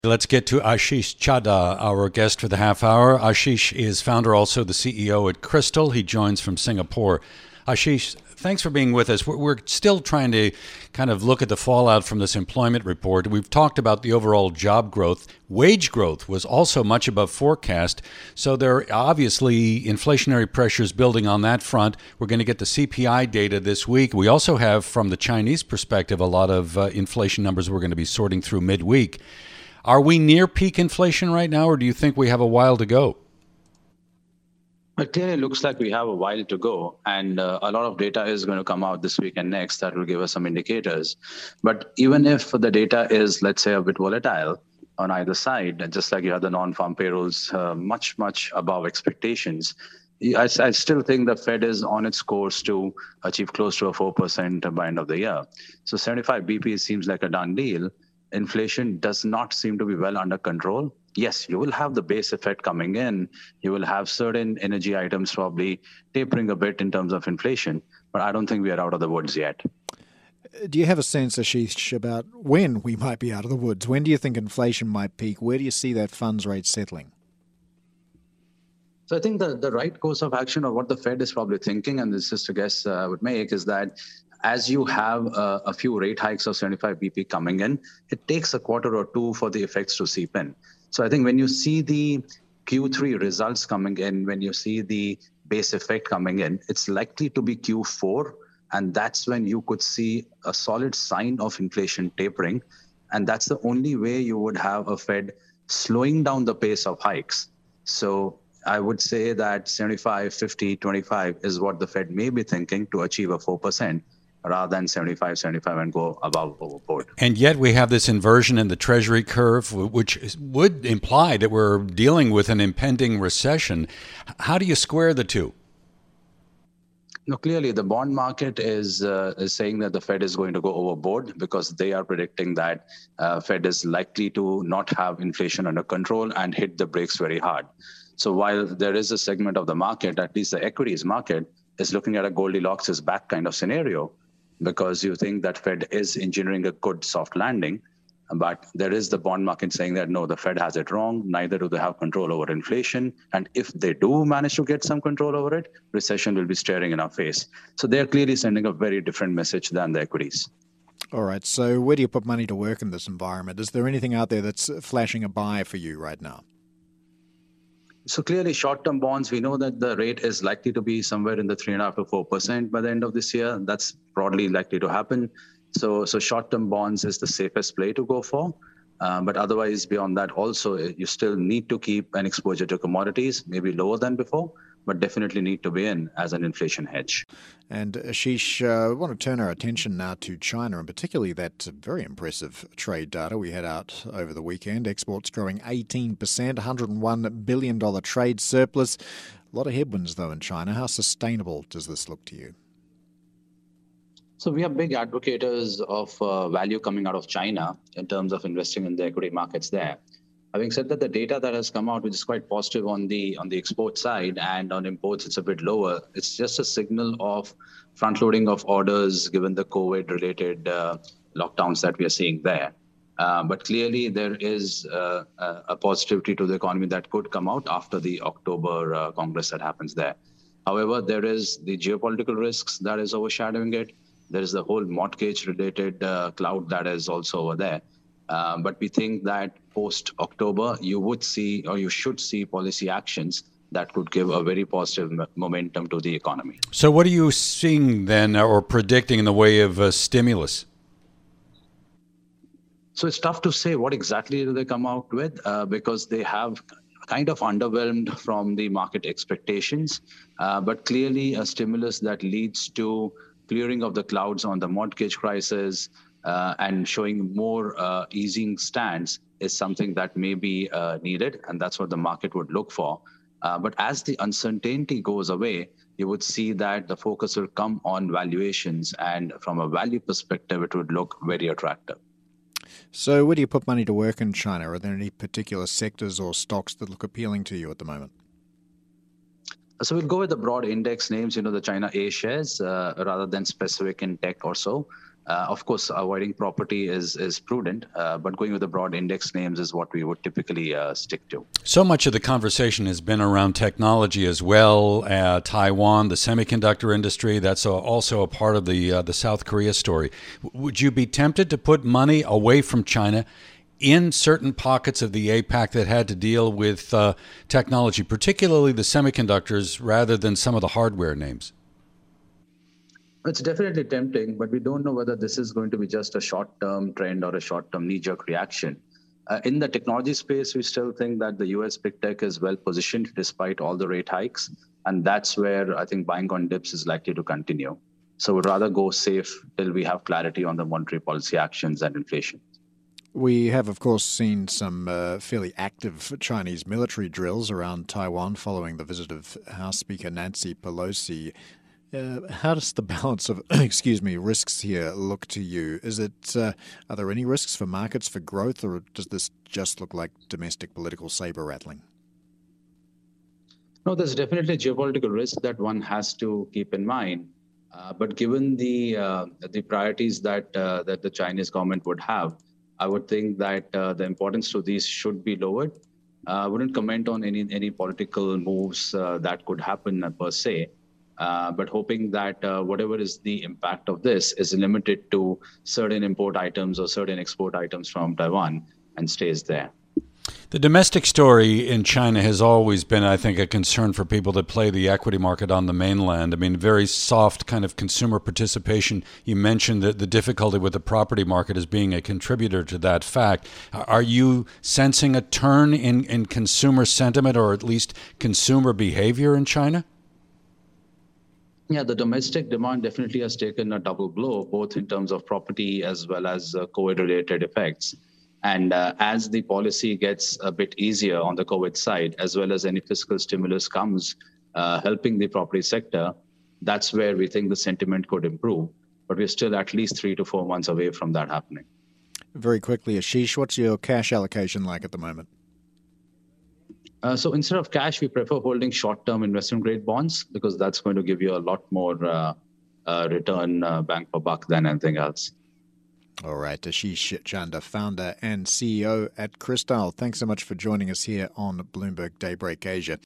Let's get to Ashish Chadha, our guest for the half hour. Ashish is founder, also the CEO at Crystal. He joins from Singapore. Ashish, thanks for being with us. We're still trying to kind of look at the fallout from this employment report. We've talked about the overall job growth. Wage growth was also much above forecast. So there are obviously inflationary pressures building on that front. We're going to get the CPI data this week. We also have, from the Chinese perspective, a lot of inflation numbers we're going to be sorting through midweek. Are we near peak inflation right now, or do you think we have a while to go? It clearly looks like we have a while to go, and a lot of data is going to come out this week and next that will give us some indicators. But even if the data is, let's say, a bit volatile on either side, just like you have the non-farm payrolls much above expectations, I still think the Fed is on its course to achieve close to a 4% by end of the year. So 75 BP seems like a done deal. Inflation does not seem to be well under control. Yes, you will have the base effect coming in. You will have certain energy items probably tapering a bit in terms of inflation, but I don't think we are out of the woods yet. Do you have a sense, Ashish, about when we might be out of the woods? When do you think inflation might peak? Where do you see that funds rate settling? So I think the right course of action, or what the Fed is probably thinking, and this is a guess I would make, is that as you have a few rate hikes of 75 BP coming in, it takes a quarter or two for the effects to seep in. So I think when you see the Q3 results coming in, when you see the base effect coming in, it's likely to be Q4. And that's when you could see a solid sign of inflation tapering. And that's the only way you would have a Fed slowing down the pace of hikes. So I would say that 75, 50, 25 is what the Fed may be thinking to achieve a 4%. Rather than 75 and go above overboard. And yet we have this inversion in the Treasury curve, which would imply that we're dealing with an impending recession. How do you square the two? No, clearly the bond market is saying that the Fed is going to go overboard because they are predicting that Fed is likely to not have inflation under control and hit the brakes very hard. So while there is a segment of the market, at least the equities market, is looking at a Goldilocks is back kind of scenario, because you think that Fed is engineering a good soft landing, but there is the bond market saying that, no, the Fed has it wrong, neither do they have control over inflation. And if they do manage to get some control over it, recession will be staring in our face. So they're clearly sending a very different message than the equities. All right, so where do you put money to work in this environment? Is there anything out there that's flashing a buy for you right now? So clearly, short-term bonds, we know that the rate is likely to be somewhere in the 3.5% to 4% by the end of this year. That's broadly likely to happen. So short-term bonds is the safest play to go for. But otherwise, beyond that, also, you still need to keep an exposure to commodities, maybe lower than before, but definitely need to be in as an inflation hedge. And Ashish, I want to turn our attention now to China, and particularly that very impressive trade data we had out over the weekend. Exports growing 18%, $101 billion trade surplus. A lot of headwinds, though, in China. How sustainable does this look to you? So we are big advocates of value coming out of China in terms of investing in the equity markets there. Having said that, the data that has come out, which is quite positive on the export side, and on imports, it's a bit lower. It's just a signal of front-loading of orders given the COVID-related lockdowns that we are seeing there. But clearly, there is a positivity to the economy that could come out after the October Congress that happens there. However, there is the geopolitical risks that is overshadowing it. There is the whole mortgage-related cloud that is also over there. But we think that post-October, you would see, or you should see, policy actions that could give a very positive momentum to the economy. So what are you seeing then, or predicting in the way of stimulus? So it's tough to say what exactly do they come out with, because they have kind of underwhelmed from the market expectations. But clearly a stimulus that leads to clearing of the clouds on the mortgage crisis, and showing more easing stance is something that may be needed, and that's what the market would look for. But as the uncertainty goes away, you would see that the focus will come on valuations, and from a value perspective, it would look very attractive. So where do you put money to work in China? Are there any particular sectors or stocks that look appealing to you at the moment? So we'll go with the broad index names, the China A shares, rather than specific in tech or so. Of course, avoiding property is prudent, but going with the broad index names is what we would typically stick to. So much of the conversation has been around technology as well. Taiwan, the semiconductor industry, that's also a part of the South Korea story. Would you be tempted to put money away from China in certain pockets of the APAC that had to deal with technology, particularly the semiconductors, rather than some of the hardware names? It's definitely tempting, but we don't know whether this is going to be just a short-term trend or a short-term knee-jerk reaction. In the technology space, we still think that the US big tech is well positioned despite all the rate hikes. And that's where I think buying on dips is likely to continue. So we'd rather go safe till we have clarity on the monetary policy actions and inflation. We have, of course, seen some fairly active Chinese military drills around Taiwan following the visit of House Speaker Nancy Pelosi. How does the balance of, risks here look to you? Are there any risks for markets for growth, or does this just look like domestic political saber rattling? No, there's definitely geopolitical risk that one has to keep in mind. But given the priorities that the Chinese government would have, I would think that the importance to these should be lowered. I wouldn't comment on any political moves that could happen per se. But hoping that whatever is the impact of this is limited to certain import items or certain export items from Taiwan and stays there. The domestic story in China has always been, I think, a concern for people that play the equity market on the mainland. I mean, very soft kind of consumer participation. You mentioned that the difficulty with the property market as being a contributor to that fact. Are you sensing a turn in consumer sentiment, or at least consumer behavior in China? Yeah, the domestic demand definitely has taken a double blow, both in terms of property as well as COVID-related effects. And as the policy gets a bit easier on the COVID side, as well as any fiscal stimulus comes helping the property sector, that's where we think the sentiment could improve. But we're still at least 3 to 4 months away from that happening. Very quickly, Ashish, what's your cash allocation like at the moment? So instead of cash, we prefer holding short-term investment-grade bonds because that's going to give you a lot more return bang for buck than anything else. All right, Ashish Chanda, founder and CEO at Cristal. Thanks so much for joining us here on Bloomberg Daybreak Asia.